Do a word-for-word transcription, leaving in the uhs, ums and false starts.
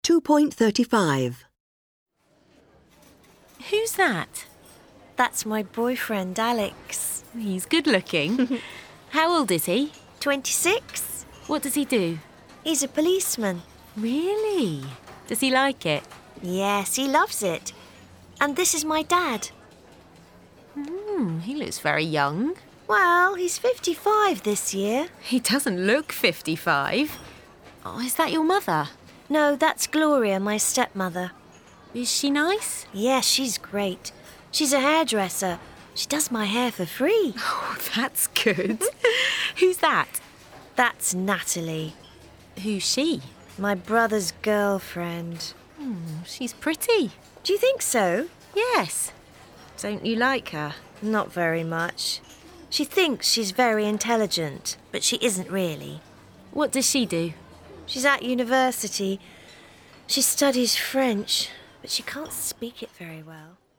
two point three five. Who's that? That's my boyfriend, Alex. He's good looking. How old is he? twenty-six. What does he do? He's a policeman. Really? Does he like it? Yes, he loves it. And this is my dad. Hmm, he looks very young. Well, he's fifty-five this year. He doesn't look fifty-five. Oh, is that your mother? No, that's Gloria, my stepmother. Is she nice? Yes, she's great. She's a hairdresser. She does my hair for free. Oh, that's good. Who's that? That's Natalie, Who's she? my brother's girlfriend. Hmm, she's pretty. Do you think so? Yes. Don't you like her? Not very much. She thinks she's very intelligent, but she isn't really. What does she do? She's at university. She studies French, but she can't speak it very well.